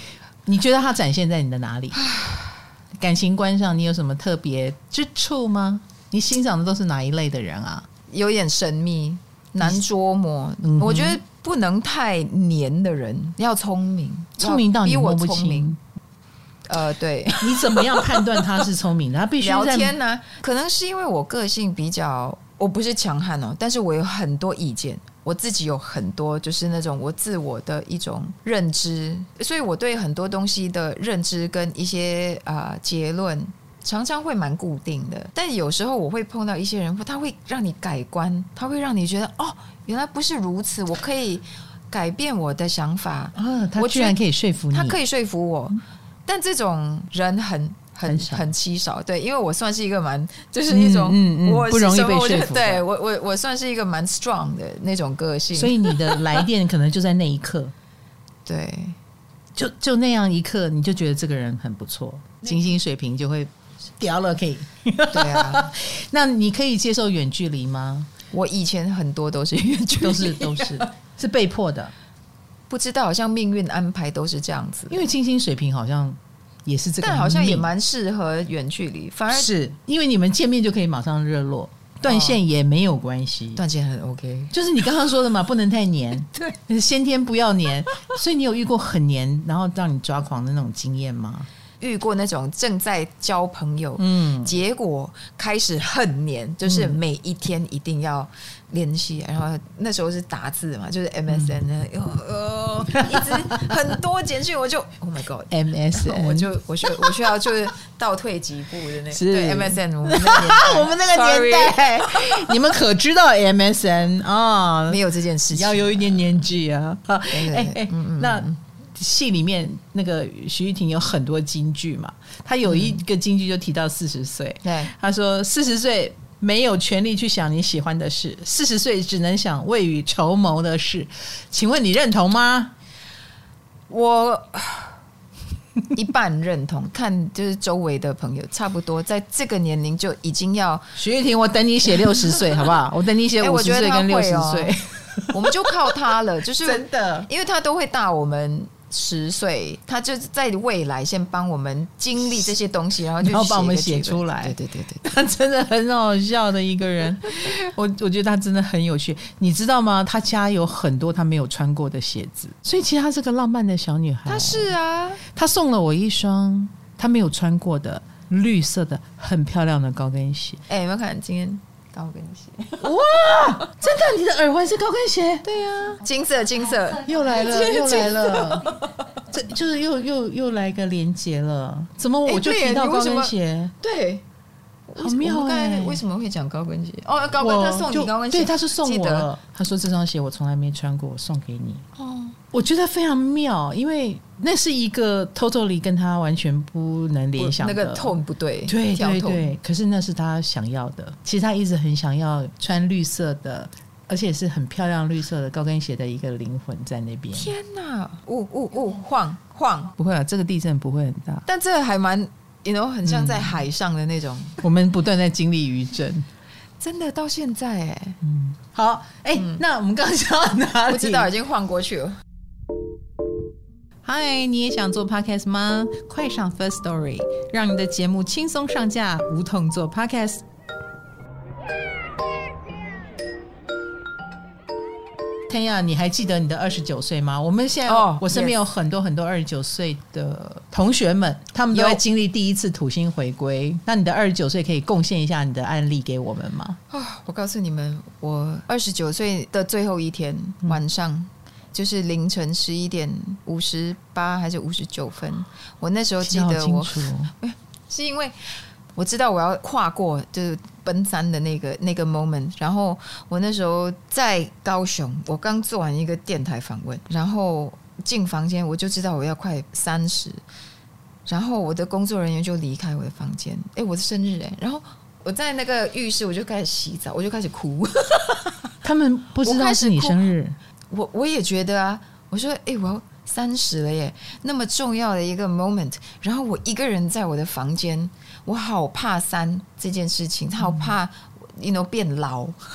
你觉得它展现在你的哪里？感情观上你有什么特别之处吗？你欣赏的都是哪一类的人啊？ 有点神秘难捉摸、嗯、我觉得不能太黏的人，要聪明， 聪明到你摸不清。 呃，对， 你怎么样判断他是聪明的？他必须聊天呢、啊？可能是因为我个性比较，我不是强悍哦，但是我有很多意见，我自己有很多就是那种我自我的一种认知，所以我对很多东西的认知跟一些啊、呃、结论常常会蛮固定的。但有时候我会碰到一些人，他会让你改观，他会让你觉得哦，原来不是如此，我可以改变我的想法啊，他居然可以说服你， 他可以说服我。但这种人很很很稀少，对，因为我算是一个蛮就是一种、嗯嗯嗯、我不容易被说服， 对我我我算是一个蛮 strong 的那种个性， 所以你的来电可能就在那一刻， 对， 就就那样一刻，你就觉得这个人很不错，金星水平就会掉了，可以， 对啊。 那你可以接受远距离吗？ 我以前很多都是远距离， 都是都是是被迫的。 不知道，好像命运安排都是这样子， 因为金星水平好像也是这个， 但好像也蛮适合远距离，反而是因为你们见面就可以马上热络，断线也没有关系， 断线很 OK， 就是你刚刚说的嘛，不能太黏， 对， 先天不要黏，所以你有遇过很黏，然后让你抓狂的那种经验吗？ 遇过那种正在交朋友，嗯，结果开始很黏，就是每一天一定要联系，然后那时候是打字嘛，就是 M S N 的、嗯呃，一直很多简讯，我就 Oh my God，M S N， 我就我需我需要就是倒退几步的那是对 M S N， 我们那个年代， 我们那个年代，你们可知道 M S N 啊？ 没有这件事情， 要有一点年纪啊。哎哎、欸嗯，那。戏里面那个徐玉婷有很多金句嘛，她有一个金句就提到四十岁，对，她说四十岁没有权利去想你喜欢的事，四十岁只能想未雨绸缪的事，请问你认同吗？ 我一半认同，看就是周围的朋友差不多在这个年龄就已经要。 徐玉婷，我等你写六十岁好不好？我等你写五十岁跟六十岁， 我们就靠他了，就是真的， 因为他都会大我们十岁，他就在未来先帮我们经历这些东西，然后就然后帮我们写出来。 对对对对， 他真的很好笑的一个人，我我觉得他真的很有趣。你知道吗？他家有很多他没有穿过的鞋子，所以其实她是个浪漫的小女孩。 她是啊， 她送了我一双她没有穿过的绿色的很漂亮的高跟鞋。 哎、欸，有没有看今天？高跟鞋哇，真的，你的耳环是高跟鞋？ 对呀、啊，金色金色又来了又来了，这就是又又又来个连结了。怎么我就提到高跟鞋？ 欸、对， 好妙哎、 欸！为什么会讲高跟鞋？哦，高跟他送你高跟鞋， 对，他是送我了。他说这双鞋我从来没穿过，我送给你。哦，我觉得非常妙，因为那是一个 totally 跟他完全不能联想的， 那个 tone 不对， 对对对。可是那是他想要的。其实他一直很想要穿绿色的，而且是很漂亮绿色的高跟鞋的一个灵魂在那边。 天哪！呜呜呜，晃晃！ 不会啊，这个地震不会很大， 但这个还蛮，you know， 很像在海上的那种。 嗯、我们不断在经历余震。 真的到现在哎、欸， 嗯，好，哎、欸嗯，那我们刚刚讲到哪里？ 不知道，已经晃过去了。 嗨，你也想做 podcast 吗？快上 First Story， 让你的节目轻松上架，无痛做 podcast。天呀，你还记得你的二十九岁吗？我们现在、oh, 我身边有很多很多二十九岁的同学们，他们都在经历第一次土星回归。那你的二十九岁可以贡献一下你的案例给我们吗？ 哦、我告诉你们，我二十九岁的最后一天、嗯、晚上，就是凌晨十一点五十八还是五十九分。我那时候记得我，是因为我知道我要跨过就是奔三的那个那个 moment， 然后我那时候在高雄，我刚做完一个电台访问，然后进房间我就知道我要快三十，然后我的工作人员就离开我的房间，哎，我的生日哎，然后我在那个浴室我就开始洗澡，我就开始哭， 他们不知道是你生日， 我我也觉得啊，我说哎我要三十了耶，那么重要的一个 moment， 然后我一个人在我的房间，我好怕三这件事情，好怕 you know 变老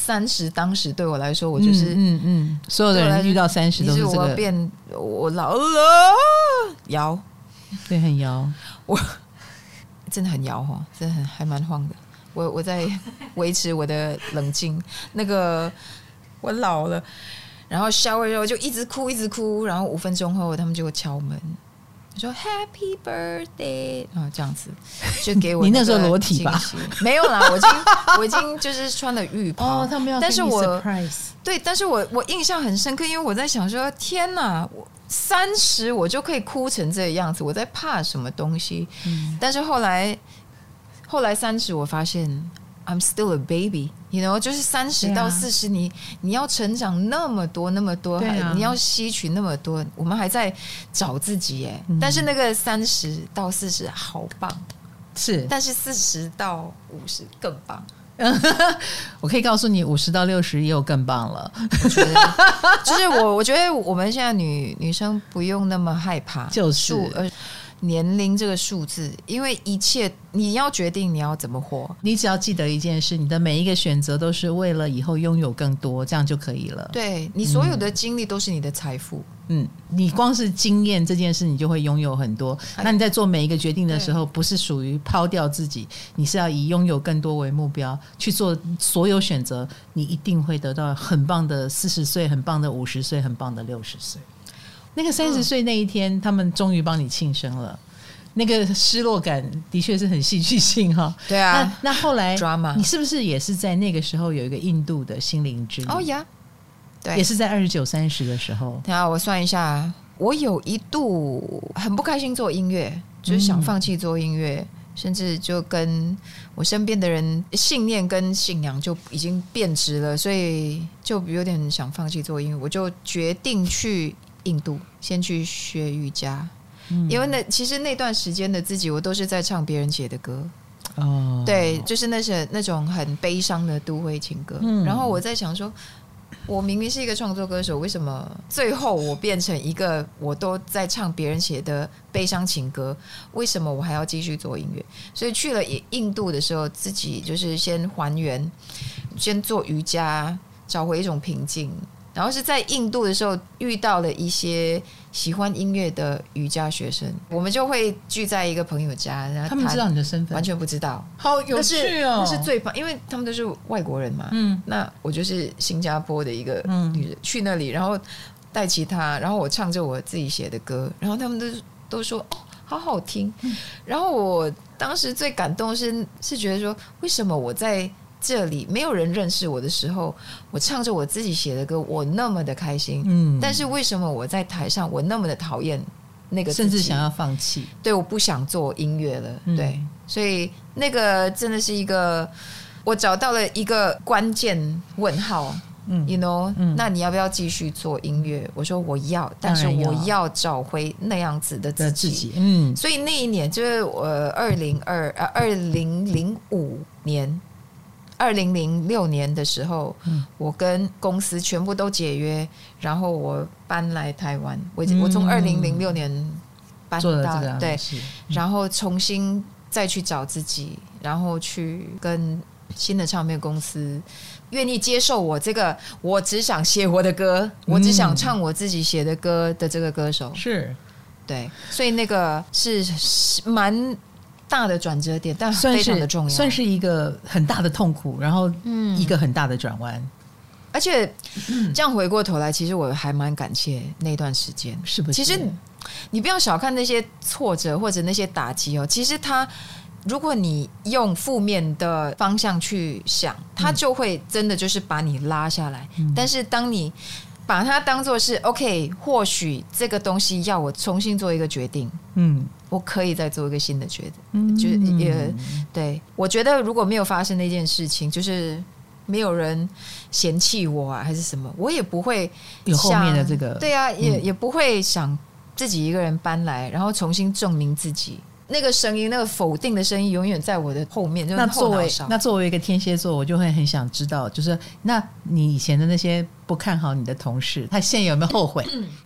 三十当时对我来说，我就是嗯嗯嗯，所有的人遇到三十都是这个， 我变我老了，摇， 对，很摇， 我真的很摇哈，真的很还蛮晃的。我我在维持我的冷静，那个我老了，然后shower之后就一直哭一直哭，然后五分钟后他们就会敲门，说 Happy Birthday， 然后这样子就给我。 你那时候裸体吧？ 没有啦，我已经我已经就是穿了浴袍。 哦，他们要但是我 surprise， 对，但是我我印象很深刻，因为我在想说，天哪，我三十我就可以哭成这个样子，我在怕什么东西？嗯、但是后来后来三十，我发现 I'm still a baby，you know， 就是三十到四十，你你要成长那么多那么多，啊、你要吸取那么多，我们还在找自己耶。嗯、但是那个三十到四十好棒， 是， 但是四十到五十更棒。 我可以告诉你，五十到六十也有更棒了。 我觉得，就是我，我觉得我们现在女女生不用那么害怕， 就是呃年龄这个数字，因为一切你要决定你要怎么活， 你只要记得一件事，你的每一个选择都是为了以后拥有更多，这样就可以了。 对，你所有的经历都是你的财富。 嗯，你光是经验这件事，你就会拥有很多。那你在做每一个决定的时候，不是属于抛掉自己，你是要以拥有更多为目标去做所有选择，你一定会得到很棒的四十岁，很棒的五十岁，很棒的六十岁。那个三十岁那一天、嗯、他们终于帮你庆生了，那个失落感的确是很戏剧性哈。 对啊， 那那后来 drama， 你是不是也是在那个时候有一个印度的心灵之旅？ 哦呀，对， 也是在二十九三十的时候。 等下我算一下，我有一度很不开心做音乐，就是想放弃做音乐、嗯，甚至就跟我身边的人信念跟信仰就已经变质了，所以就有点想放弃做音乐，我就决定去印度先去学瑜伽、嗯、因为那其实那段时间的自己我都是在唱别人写的歌、哦、对，就是那些那种很悲伤的都会情歌、嗯、然后我在想说我明明是一个创作歌手，为什么最后我变成一个我都在唱别人写的悲伤情歌，为什么我还要继续做音乐？所以去了印度的时候，自己就是先还原，先做瑜伽，找回一种平静。然后是在印度的时候遇到了一些喜欢音乐的瑜伽学生，我们就会聚在一个朋友家，然后他们知道你的身份？ 完全不知道。 好有趣哦， 那是, 那是最棒，因为他们都是外国人嘛。嗯，那我就是新加坡的一个女人、嗯、去那里，然后带吉他，然后我唱着我自己写的歌，然后他们都都说哦好好听、嗯。然后我当时最感动是是觉得说，为什么我在这里没有人认识我的时候，我唱着我自己写的歌，我那么的开心、嗯、但是为什么我在台上我那么的讨厌那个自己， 甚至想要放弃？ 对，我不想做音乐了、嗯、对，所以那个真的是一个我找到了一个关键问号、嗯、you know、嗯、那你要不要继续做音乐？我说我要，但是我要找回那样子的自己, 自己、嗯、所以那一年就是我二零二二零零五年二零零六年的时候、嗯、我跟公司全部都解约，然后我搬来台湾， 我,、嗯、我从二零零六年搬到这个对、 嗯， 然后重新再去找自己，然后去跟新的唱片公司愿意接受我这个我只想写我的歌、嗯、我只想唱我自己写的歌的这个歌手， 是对，所以那个是蛮大的转折点，但非常的重要， 算是一个很大的痛苦，然后一个很大的转弯、嗯、 而且这样回过头来，其实我还蛮感谢那段时间， 是不是？ 其实你不要小看那些挫折或者那些打击哦，其实它如果你用负面的方向去想，它就会真的就是把你拉下来、嗯、但是当你把它当作是 OK， 或许这个东西要我重新做一个决定，嗯，我可以再做一个新的决定、嗯、就也对，我觉得如果没有发生那件事情，就是没有人嫌弃我啊还是什么，我也不会有后面的这个， 对啊，也、嗯、也不会想自己一个人搬来然后重新证明自己，那个声音，那个否定的声音永远在我的后面，就是后脑勺。 那作为一个天蝎座，我就会很想知道，就是那你以前的那些不看好你的同事，他现在有没有后悔？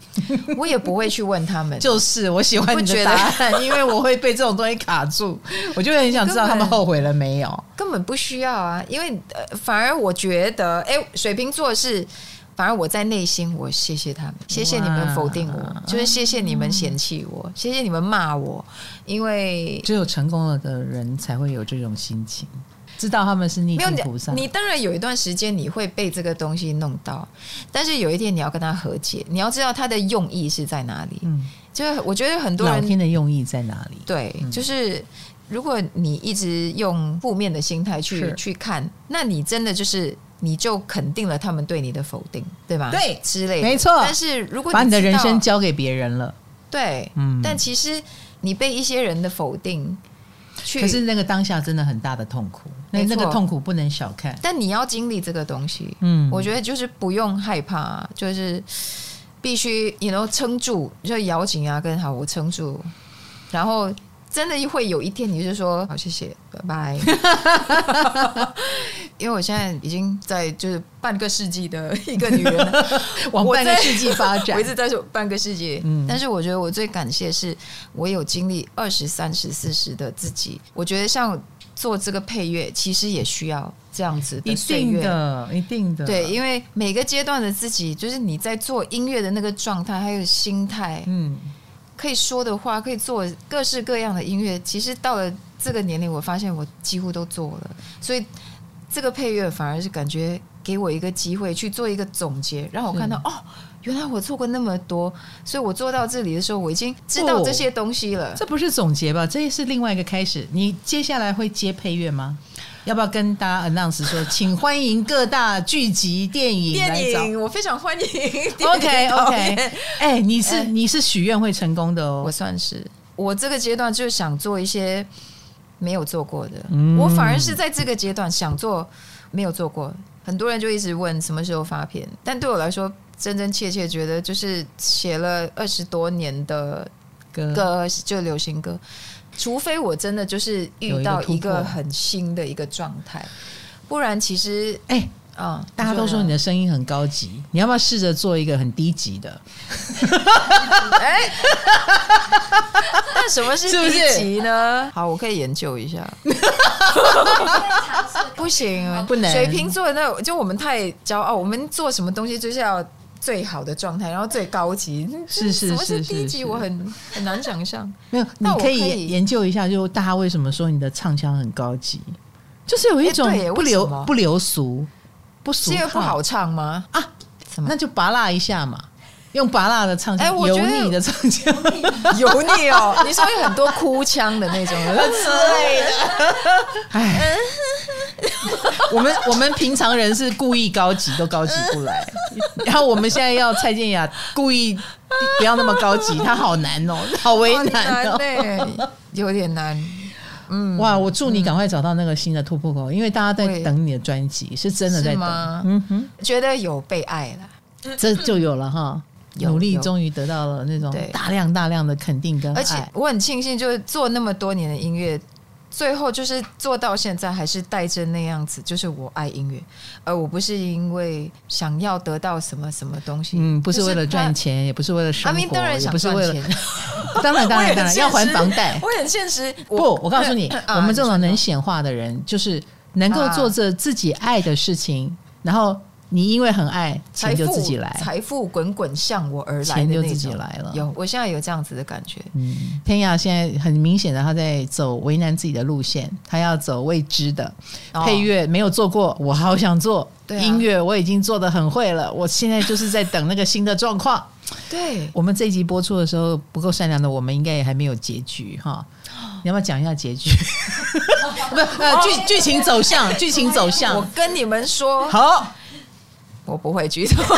我也不会去问他们。 就是我喜欢你的答案，因为我会被这种东西卡住，我就很想知道他们后悔了没有。 根本不需要啊，因为、呃、反而我觉得，哎，水瓶座是。反而我在内心，我谢谢他们，谢谢你们否定我，就是谢谢你们嫌弃我，嗯、谢谢你们骂我，因为只有成功了的人才会有这种心情，知道他们是逆境菩萨。 你当然有一段时间你会被这个东西弄到，但是有一天你要跟他和解，你要知道他的用意是在哪里。嗯，就是我觉得很多人老天的用意在哪里？ 对，嗯、就是如果你一直用负面的心态去去看，那你真的就是。你就肯定了他们对你的否定，对吧？ 对， 之类的， 没错。 但是如果你把你的人生交给别人了， 对，嗯。但其实你被一些人的否定， 可是那个当下真的很大的痛苦，那那个痛苦不能小看。 但你要经历这个东西，嗯，我觉得就是不用害怕，就是必须你能撑住，就咬紧牙根，好，我撑住，然后。真的会有一天你就说好谢谢拜拜因为我现在已经在就是半个世纪的一个女人了往半个世纪发展我一直在说半个世纪、嗯、但是我觉得我最感谢是我有经历二十三十四十的自己，我觉得像做这个配乐其实也需要这样子的岁月， 一定的一定的对，因为每个阶段的自己就是你在做音乐的那个状态还有心态，嗯，可以说的话，可以做各式各样的音乐。其实到了这个年龄，我发现我几乎都做了，所以这个配乐反而是感觉给我一个机会去做一个总结，让我看到哦，原来我做过那么多，所以我做到这里的时候，我已经知道这些东西了。 哦、这不是总结吧？这是另外一个开始。你接下来会接配乐吗？要不要跟大家 announce 说，请欢迎各大剧集、电影来找？ 电影我非常欢迎。 OK OK， 哎、欸，你是、欸、你是许愿会成功的哦。 我算是，我这个阶段就是想做一些没有做过的，嗯、我反而是在这个阶段想做没有做过。很多人就一直问什么时候发片，但对我来说，真真切切觉得就是写了二十多年的歌，歌就流行歌。除非我真的就是遇到一个很新的一个状态，不然其实哎、欸嗯，大家都说你的声音很高级，你要不要试着做一个很低级的？ 哎、欸，那什么是低级呢？是是好，我可以研究一下。不行， 不能。 水瓶座那就我们太骄傲，我们做什么东西就是要最好的状态，然后最高级。 是是是是，什么是低级？我很很难想象。 没有，你可以研究一下，就大家为什么说你的唱腔很高级，就是有一种不流、欸、不流俗。不俗套， 是因为不好唱吗？ 啊，那就拔辣一下嘛，用拔辣的唱腔，欸、油腻的唱腔， 油腻哦。你说有很多哭腔的那种之类的， 哎，我们我们平常人是故意高级都高级不来，然后我们现在要蔡健雅故意不要那么高级，她好难哦，好为难哦， 难有点难。 嗯，哇！我祝你赶快找到那个新的突破口，嗯、因为大家在等你的专辑，是真的在等。 嗯哼，觉得有被爱了， 这就有了哈。努力终于得到了那种大量大量的肯定跟爱， 而且我很庆幸，就是做那么多年的音乐，最后就是做到现在还是带着那样子，就是我爱音乐，而我不是因为想要得到什么什么东西， 嗯，不是为了赚钱，也不是为了生活， 阿明当然想赚钱， 当然当然当然要还房贷， 我很现实。 不，我告诉你，啊、我们这种能显化的人，就是能够做着自己爱的事情，啊、然后。你因为很爱，钱就自己来， 财富滚滚向我而来的那种， 钱就自己来了。 有，我现在有这样子的感觉。 嗯，天涯现在很明显的，他在走为难自己的路线，他要走未知的、哦、配乐，没有做过，我好想做、啊、音乐，我已经做得很会了，我现在就是在等那个新的状况。 对， 我们这一集播出的时候，不够善良的我们应该也还没有结局哈。你要不要讲一下结局？不是，呃，剧剧情走向，剧情走向。 我跟你们说， 好。 我不会剧透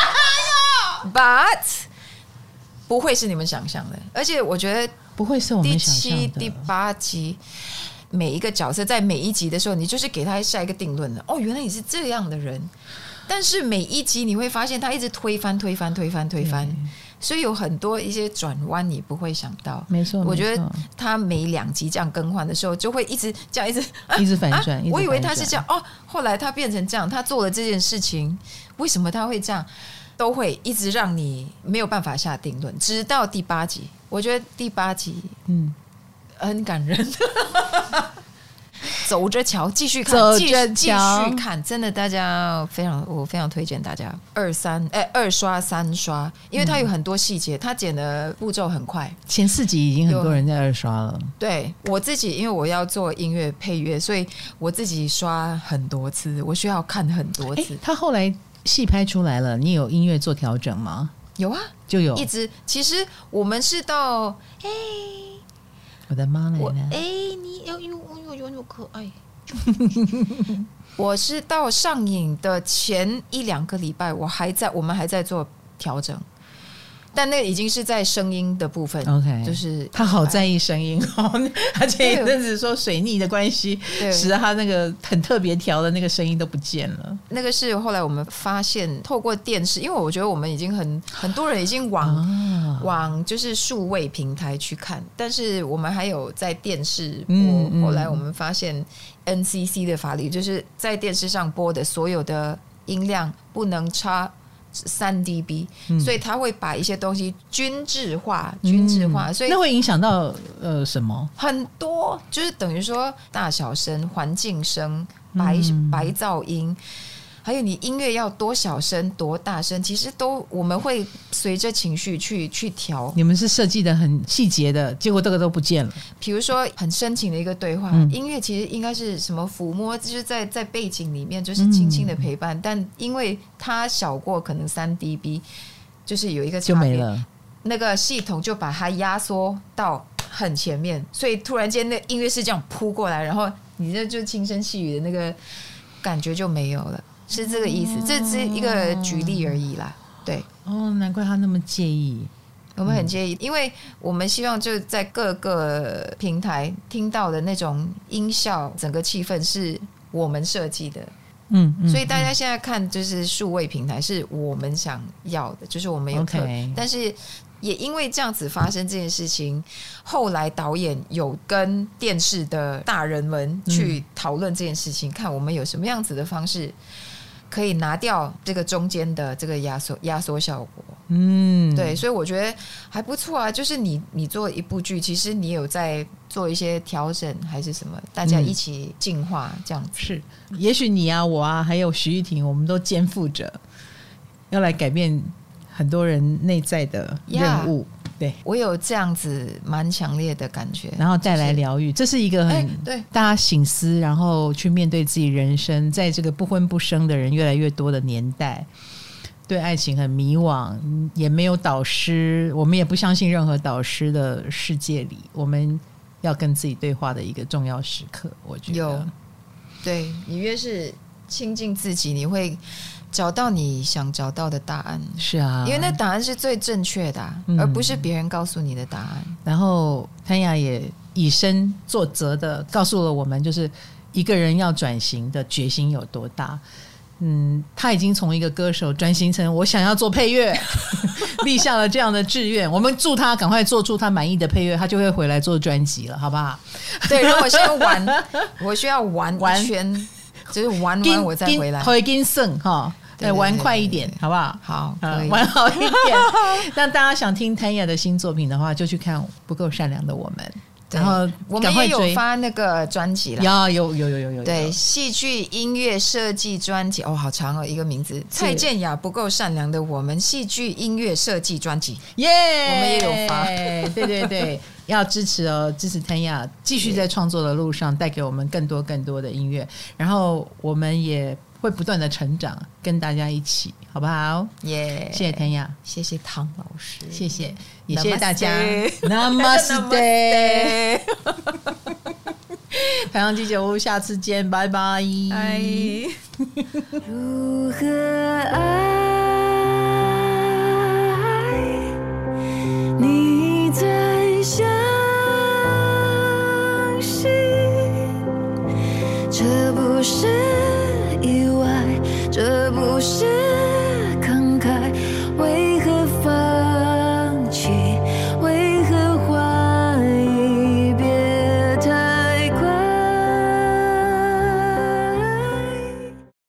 ，but 不会是你们想象的，而且我觉得不会是我们想象的。 第七、第八集每一个角色在每一集的时候，你就是给他下一个定论的。哦，原来你是这样的人，但是每一集你会发现他一直推翻、推翻、推翻、推翻，所以有很多一些转弯你不会想到。 没错， 我觉得他每两集这样更换的时候，就会一直这样一直、啊、 一直反转、啊。 我以为他是这样哦，后来他变成这样，他做了这件事情，为什么他会这样？ 都会一直让你没有办法下定论，直到第八集，我觉得第八集嗯很感人。走着瞧，继续看， 走着瞧， 继续看，真的，大家非常，我非常推荐大家二三哎二刷三刷，因为它有很多细节，它剪的步骤很快。 前四集已经很多人在二刷了。 对我自己，因为我要做音乐配乐，所以我自己刷很多次，我需要看很多次。 他后来戏拍出来了，你有音乐做调整吗？ 有啊， 就有。 一直，其实我们是到哎。 我的妈来了！ 哎，你有有有有有可爱。我是到上映的前一两个礼拜，我还在，我们还在做调整，但那已经是在声音的部分。 OK， 就是他好在意声音哦，而且一阵子说水逆的关系，使得他那个很特别调的那个声音都不见了。 那个是后来我们发现，透过电视，因为我觉得我们已经很很多人已经往、啊、往就是数位平台去看，但是我们还有在电视播。嗯嗯、后来我们发现 N C C 的法律就是在电视上播的所有的音量不能差三 D B，嗯、所以他会把一些东西均质化，均质化，所以那会影响到呃什么？ 很多，就是等于说大小声、环境声、白、嗯、白噪音，还有你音乐要多小声、多大声，其实都我们会随着情绪去去调。 你们是设计的很细节的，结果这个都不见了。 比如说很深情的一个对话，嗯、音乐其实应该是什么抚摸，就是在在背景里面就是轻轻的陪伴，嗯、但因为它小过可能三 D B， 就是有一个差别， 就没了。 那个系统就把它压缩到很前面，所以突然间那音乐是这样扑过来，然后你这就轻声细语的那个感觉就没有了。是这个意思，这是一个举例而已啦。对， 哦，难怪他那么介意。 我们很介意，嗯、因为我们希望就在各个平台听到的那种音效，整个气氛是我们设计的。嗯，嗯，所以大家现在看就是数位平台是我们想要的，就是我们有特， okay. 但是也因为这样子发生这件事情，后来导演有跟电视的大人们去讨论这件事情，嗯、看我们有什么样子的方式可以拿掉这个中间的这个压缩压缩效果。嗯，对，所以我觉得还不错啊。就是你你做一部剧，其实你有在做一些调整还是什么，大家一起进化这样子。 嗯、是，也许你啊，我啊，还有徐玉婷，我们都肩负着要来改变很多人内在的任务。Yeah.对， 我有这样子蛮强烈的感觉， 然后带来疗愈，这是一个很、欸、对大家省思，然后去面对自己人生，在这个不婚不生的人越来越多的年代，对爱情很迷惘，也没有导师，我们也不相信任何导师的世界里，我们要跟自己对话的一个重要时刻。我觉得有，对，你越是亲近自己，你会找到你想找到的答案。 是啊， 因为那答案是最正确的、啊嗯、而不是别人告诉你的答案。 然后谭雅也以身作则的告诉了我们，就是一个人要转型的决心有多大。嗯，他已经从一个歌手转型成我想要做配乐立下了这样的志愿。我们祝他赶快做出他满意的配乐，他就会回来做专辑了，好不好？ 对，然后我需要玩我需要玩一圈，就是玩完我再回来， 回跟胜哈，对，玩快一点，好不好？ 好，可以、 嗯、玩好一点。那大家想听谭雅的新作品的话，就去看《不够善良的我们》，然后我们也有发那个专辑了， 有有有有有对，戏剧音乐设计专辑，哦，好长哦，一个名字，蔡健雅《不够善良的我们》戏剧音乐设计专辑， 耶、 yeah! 我们也有发， 对对对。要支持哦，支持谭雅继续在创作的路上带给我们更多更多的音乐，然后我们也会不断的成长，跟大家一起，好不好？ 耶、yeah! 谢谢谭雅， 谢谢唐老师， 谢谢，也谢谢大家。Namaste， 台上鸡酒屋，下次见，拜拜。 如何爱你在相信，这不是意外，这不是